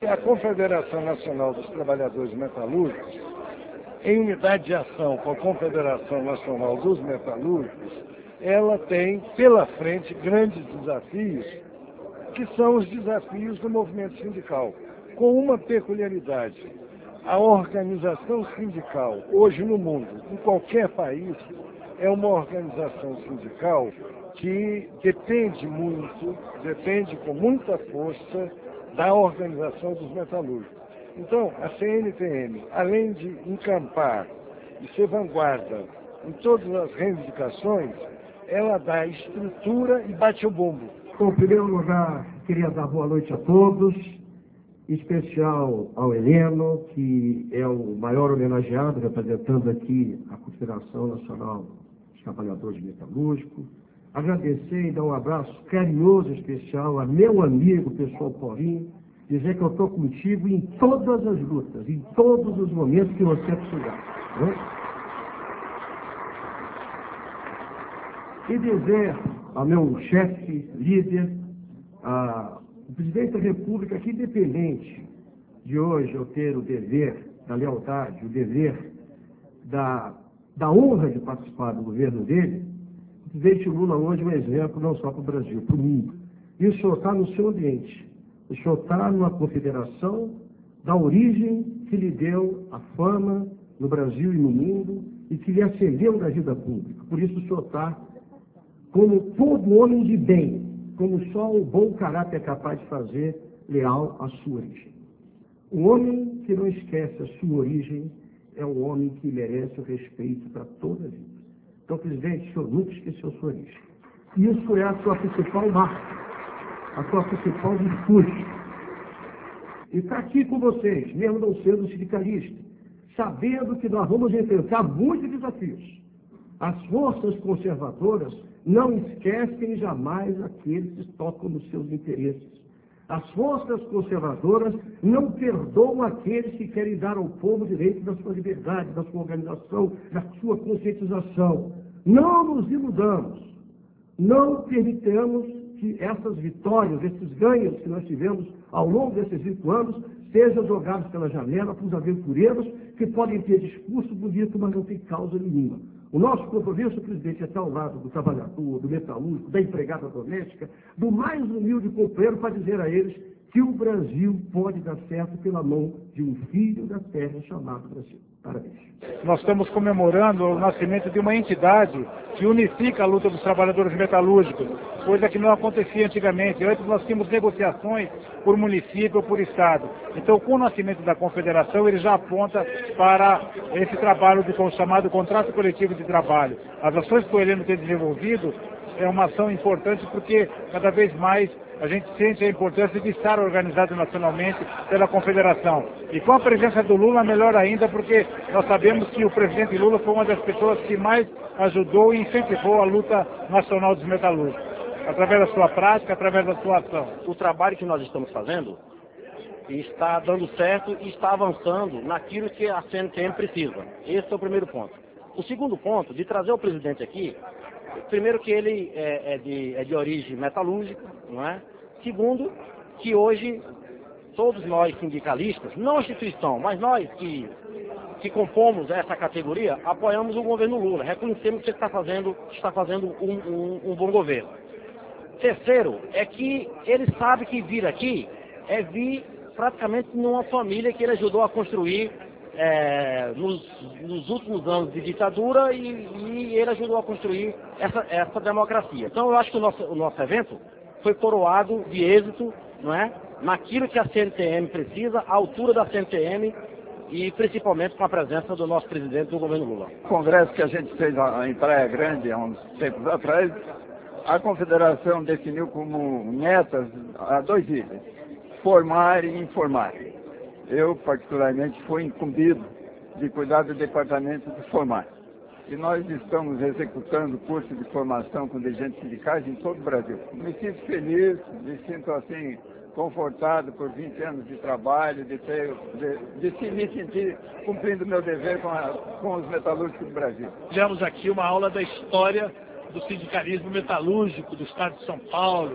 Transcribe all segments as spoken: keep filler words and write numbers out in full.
a Confederação Nacional dos Trabalhadores Metalúrgicos, em unidade de ação com a Confederação Nacional dos Metalúrgicos, ela tem pela frente grandes desafios, que são os desafios do movimento sindical, com uma peculiaridade. A organização sindical, hoje no mundo, em qualquer país, é uma organização sindical que depende muito, depende com muita força da organização dos metalúrgicos. Então, a C N T M, além de encampar e ser vanguarda em todas as reivindicações, ela dá estrutura e bate o bumbo. Bom, em primeiro lugar, queria dar boa noite a todos, em especial ao Heleno, que é o maior homenageado, representando aqui a Confederação Nacional dos Trabalhadores Metalúrgicos. Agradecer e dar um abraço carinhoso e especial a meu amigo, pessoal Paulinho, dizer que eu estou contigo em todas as lutas, em todos os momentos que você precisar. Né? E dizer ao meu chefe, líder, a, o presidente da República, que independente de hoje eu ter o dever da lealdade, o dever da, da honra de participar do governo dele, o presidente Lula hoje é um exemplo não só para o Brasil, para o mundo. E o senhor está no seu ambiente. O senhor está numa confederação da origem que lhe deu a fama no Brasil e no mundo e que lhe acendeu na vida pública. Por isso o senhor está como todo homem de bem, como só um bom caráter é capaz de fazer, leal à sua origem. Um homem que não esquece a sua origem é um homem que merece o respeito para toda a vida. Então, presidente, o senhor nunca esqueceu a sua origem. Isso é a sua principal marca, a sua principal virtude. E está aqui com vocês, mesmo não sendo sindicalista, sabendo que nós vamos enfrentar muitos desafios. As forças conservadoras não esquecem jamais aqueles que tocam nos seus interesses. As forças conservadoras não perdoam aqueles que querem dar ao povo direito da sua liberdade, da sua organização, da sua conscientização. Não nos iludamos. Não permitamos que essas vitórias, esses ganhos que nós tivemos ao longo desses cinco anos, sejam jogados pela janela para os aventureiros que podem ter discurso bonito, mas não tem causa nenhuma. O nosso compromisso, presidente, é estar ao lado do trabalhador, do metalúrgico, da empregada doméstica, do mais humilde companheiro, para dizer a eles que o Brasil pode dar certo pela mão de um filho da terra chamado Brasil. Parabéns. Nós estamos comemorando o nascimento de uma entidade que unifica a luta dos trabalhadores metalúrgicos, coisa que não acontecia antigamente. Antes nós tínhamos negociações por município ou por estado. Então, com o nascimento da confederação, ele já aponta para esse trabalho de, chamado contrato coletivo de trabalho. As ações que o Heleno tem desenvolvido é uma ação importante porque cada vez mais a gente sente a importância de estar organizado nacionalmente pela Confederação. E com a presença do Lula, melhor ainda, porque nós sabemos que o presidente Lula foi uma das pessoas que mais ajudou e incentivou a luta nacional dos metalúrgicos, através da sua prática, através da sua ação. O trabalho que nós estamos fazendo está dando certo e está avançando naquilo que a C N T M precisa. Esse é o primeiro ponto. O segundo ponto, de trazer o presidente aqui, primeiro que ele é, é, de, é de origem metalúrgica, não é? Segundo, que hoje todos nós sindicalistas, não a instituição, mas nós que, que compomos essa categoria, apoiamos o governo Lula, reconhecemos que ele está fazendo, está fazendo um, um, um bom governo. Terceiro, é que ele sabe que vir aqui é vir praticamente numa família que ele ajudou a construir É, nos, nos últimos anos de ditadura e, e ele ajudou a construir essa, essa democracia. Então eu acho que o nosso, o nosso evento foi coroado de êxito, não é? Naquilo que a C N T M precisa, à altura da C N T M e principalmente com a presença do nosso presidente do governo Lula. O congresso que a gente fez em Praia Grande há uns tempos atrás, a Confederação definiu como metas a dois itens: formar e informar. Eu, particularmente, fui incumbido de cuidar do departamento de formar. E nós estamos executando cursos de formação com dirigentes sindicais em todo o Brasil. Me sinto feliz, me sinto assim, confortado por vinte anos de trabalho, de, ter, de, de se me sentir cumprindo meu dever com, a, com os metalúrgicos do Brasil. Tivemos aqui uma aula da história do sindicalismo metalúrgico do estado de São Paulo,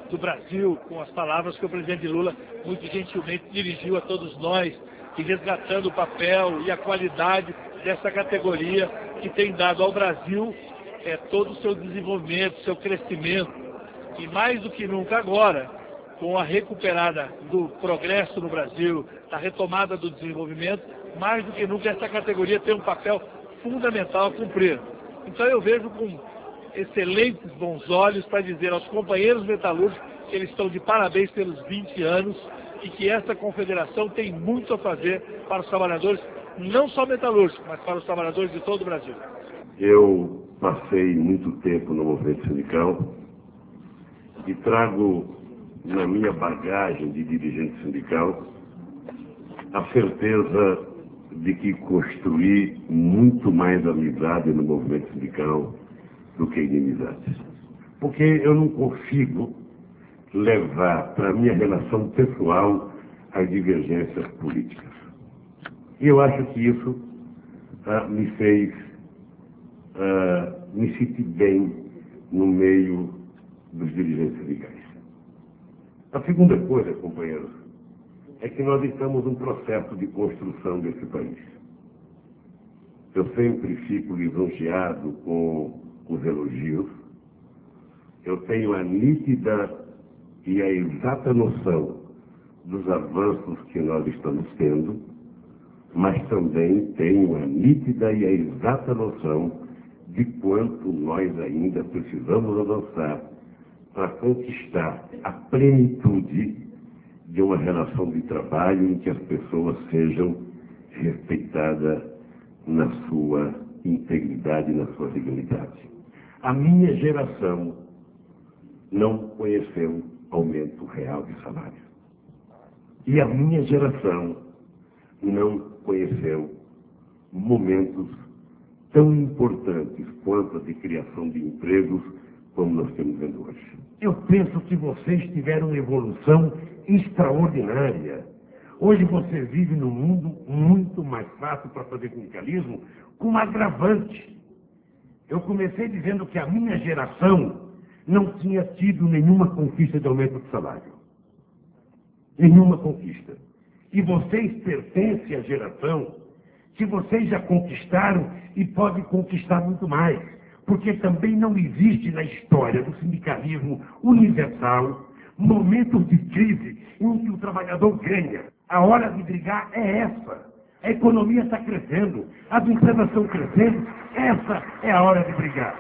do Brasil, com as palavras que o presidente Lula muito gentilmente dirigiu a todos nós, e resgatando o papel e a qualidade dessa categoria que tem dado ao Brasil é, todo o seu desenvolvimento, seu crescimento. E mais do que nunca agora, com a recuperada do progresso no Brasil, a retomada do desenvolvimento, mais do que nunca essa categoria tem um papel fundamental a cumprir. Então eu vejo com excelentes bons olhos para dizer aos companheiros metalúrgicos que eles estão de parabéns pelos vinte anos e que essa confederação tem muito a fazer para os trabalhadores, não só metalúrgicos, mas para os trabalhadores de todo o Brasil. Eu passei muito tempo no movimento sindical e trago na minha bagagem de dirigente sindical a certeza de que construí muito mais amizade no movimento sindical do que inimizades. Porque eu não consigo levar para a minha relação pessoal as divergências políticas. E eu acho que isso ah, me fez ah, me sentir bem no meio dos dirigentes sindicais. A segunda coisa, companheiros, é que nós estamos num processo de construção desse país. Eu sempre fico lisonjeado com os elogios. Eu tenho a nítida e a exata noção dos avanços que nós estamos tendo, mas também tenho a nítida e a exata noção de quanto nós ainda precisamos avançar para conquistar a plenitude de uma relação de trabalho em que as pessoas sejam respeitadas na sua integridade e na sua dignidade. A minha geração não conheceu aumento real de salário. E a minha geração não conheceu momentos tão importantes quanto a de criação de empregos como nós estamos vendo hoje. Eu penso que vocês tiveram uma evolução extraordinária. Hoje você vive num mundo muito mais fácil para fazer sindicalismo, com um agravante. Eu comecei dizendo que a minha geração não tinha tido nenhuma conquista de aumento de salário. Nenhuma conquista. E vocês pertencem à geração que vocês já conquistaram e podem conquistar muito mais. Porque também não existe na história do sindicalismo universal momentos de crise em que o trabalhador ganha. A hora de brigar é essa. A economia está crescendo, as empresas estão crescendo, essa é a hora de brigar.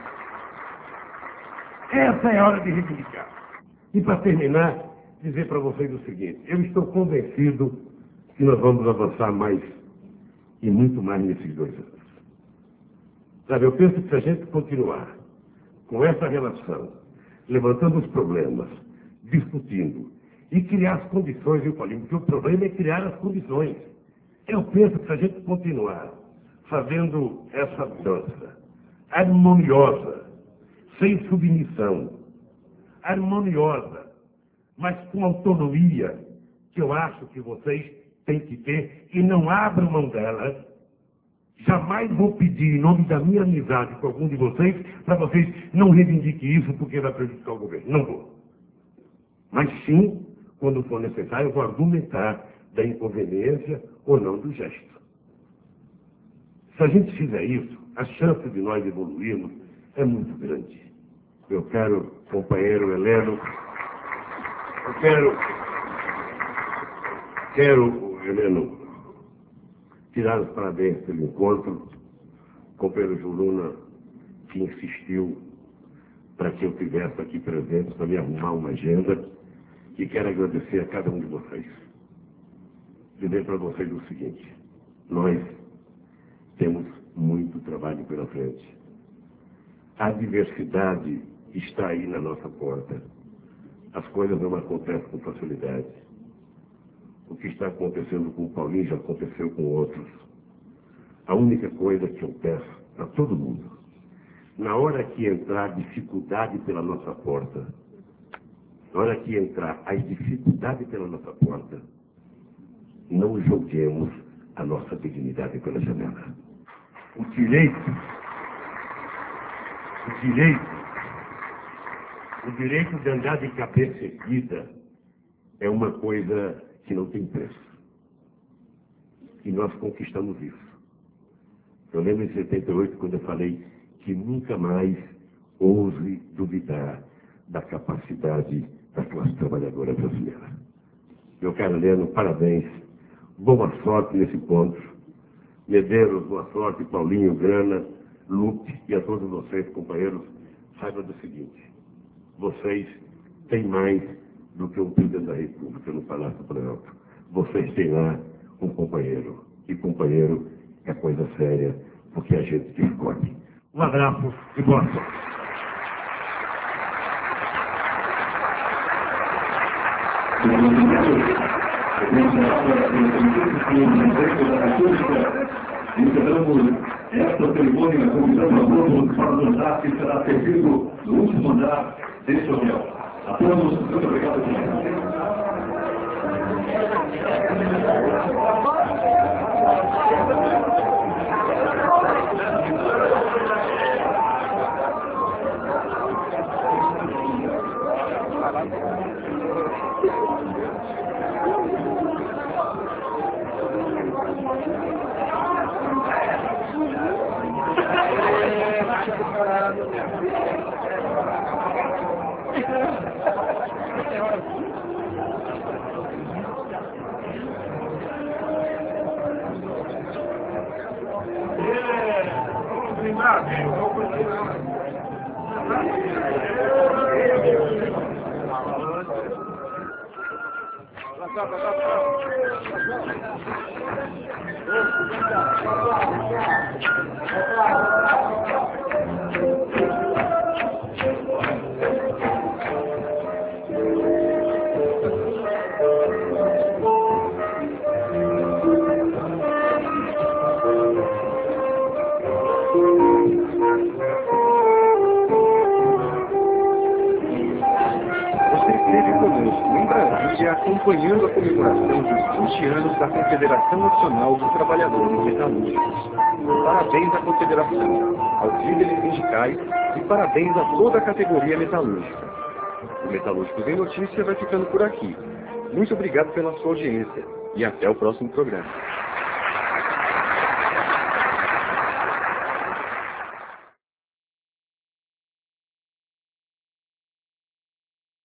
Essa é a hora de reivindicar. E para terminar, dizer para vocês o seguinte, eu estou convencido que nós vamos avançar mais e muito mais nesses dois anos. Sabe, eu penso que se a gente continuar com essa relação, levantando os problemas, discutindo e criar as condições, eu falei, porque o problema é criar as condições. Eu penso que se a gente continuar fazendo essa dança harmoniosa, sem submissão, harmoniosa, mas com autonomia, que eu acho que vocês têm que ter, e não abram mão dela. Jamais vou pedir, em nome da minha amizade com algum de vocês, para vocês não reivindiquem isso porque vai prejudicar o governo. Não vou. Mas sim, quando for necessário, eu vou argumentar da inconveniência ou não do gesto. Se a gente fizer isso, a chance de nós evoluirmos é muito grande. Eu quero, companheiro Heleno, eu quero, quero, Heleno, tirar os parabéns pelo encontro, companheiro Juruna, que insistiu para que eu estivesse aqui presente, para me arrumar uma agenda, e quero agradecer a cada um de vocês. Dizer para vocês o seguinte, nós temos muito trabalho pela frente. A diversidade está aí na nossa porta. As coisas não acontecem com facilidade. O que está acontecendo com o Paulinho já aconteceu com outros. A única coisa que eu peço a todo mundo, na hora que entrar dificuldade pela nossa porta, na hora que entrar as dificuldades pela nossa porta, não joguemos a nossa dignidade pela janela. O direito, o direito O direito de andar de cabeça erguida é uma coisa que não tem preço. E nós conquistamos isso. Eu lembro em setenta e oito, quando eu falei que nunca mais ouse duvidar da capacidade da classe trabalhadora brasileira. Meu caro Heleno, parabéns. Boa sorte nesse ponto. Medeiros, boa sorte. Paulinho, Grana, Lupe e a todos vocês, companheiros, saiba do seguinte. Vocês têm mais do que um presidente da República no Palácio do Planalto. Vocês têm lá um companheiro. E companheiro é coisa séria, porque é a gente que escolhe. Um abraço e boa sorte. Encerramos esta cerimônia convidando a todos para o jantar que será servido no último andar deste hotel. A todos, muito obrigado. Acompanhando a comemoração dos vinte anos da Confederação Nacional dos Trabalhadores Metalúrgicos. Parabéns à Confederação, aos líderes sindicais e parabéns a toda a categoria metalúrgica. O Metalúrgicos em Notícia vai ficando por aqui. Muito obrigado pela sua audiência e até o próximo programa.